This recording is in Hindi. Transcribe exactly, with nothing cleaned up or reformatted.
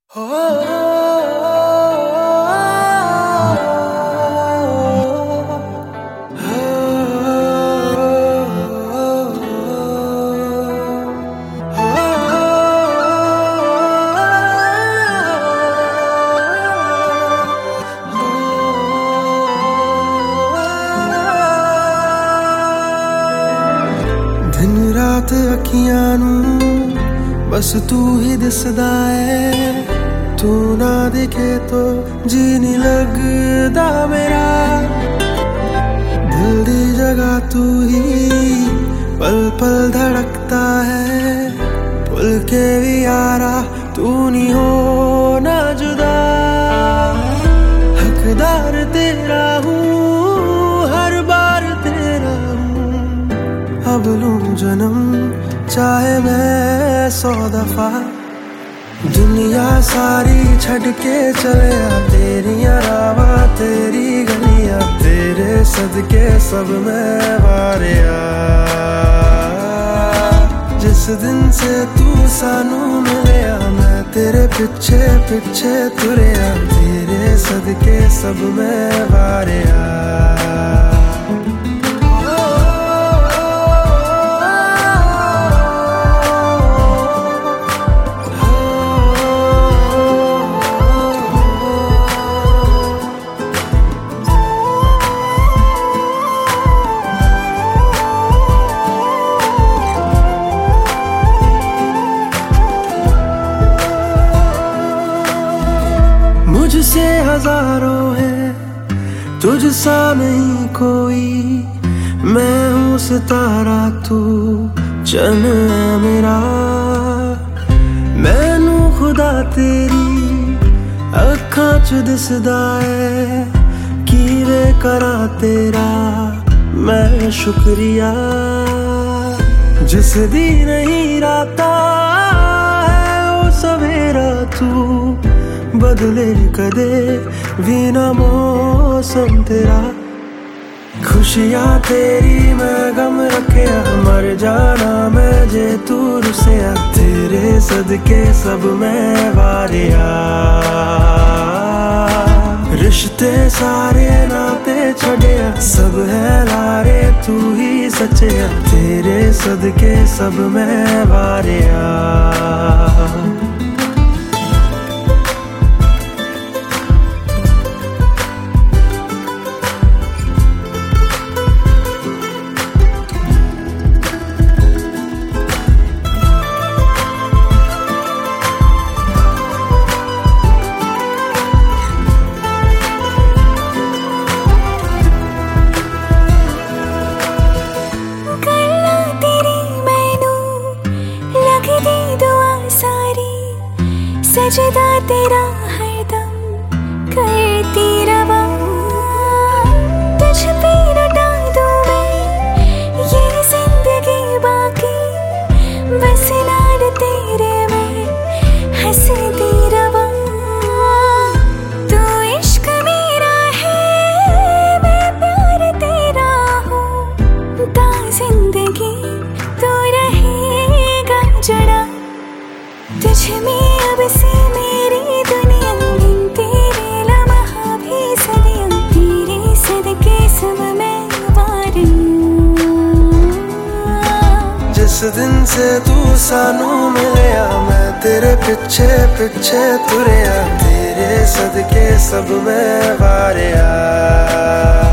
दिन रात अखियां नू बस तू ही दिसदा है। तू ना दिखे तो जी नहीं लगदा मेरा। दिल दी जगह तू ही पल पल धड़कता है। भूल के भी यारा तू नहीं हो ना जुदा। हकदार तेरा हूँ हर बार तेरा हूँ। अब लूं जन्म चाहे मैं सौ दफा। दुनिया सारी छड़ के चले आ तेरिया रावा तेरी गलियां। तेरे सदके सब मैं वारिया। जिस दिन से तू सानू मिलिया मैं तेरे पिछे पिछे तुरिया। तेरे सदके सब मैं वारिया। मुझसे हजारों है तुझसा नहीं कोई। मैं हूँ सितारा तू चन है मेरा। मैनू खुदा तेरी अखां च दिसदा है। कीवे करा तेरा मैं शुक्रिया। जिस दी नहीं राता है वो सवेरा तू। बदले कदे भी ना मौसम तेरा। खुशियाँ तेरी मैं गम रखिया। मर जाना मैं जे तू रुसिया। तेरे सदके सब मैं वारिया। रिश्ते सारे नाते छड़िया। सब है लारे तू ही सच्चिया। तेरे सदके सब मैं वारिया। सजदा तेरा हरदम करती रवा। तुझ पे लुटा दूं मैं ये जिंदगी बाकी। बस लाड तेरे में हंसती रवा। तू इश्क मेरा है मैं प्यार तेरा हूँ। ता जिंदगी तू रहेगा जुड़ा। तुझ में अब से मेरी दुनिया। तेरे लम्हा भी सदियां। तेरे सदके सब मैं वारिया। जिस दिन से तू सानू मिलिया मैं तेरे पिछे पिछे तुरिया। तेरे सदके सब मैं वारिया।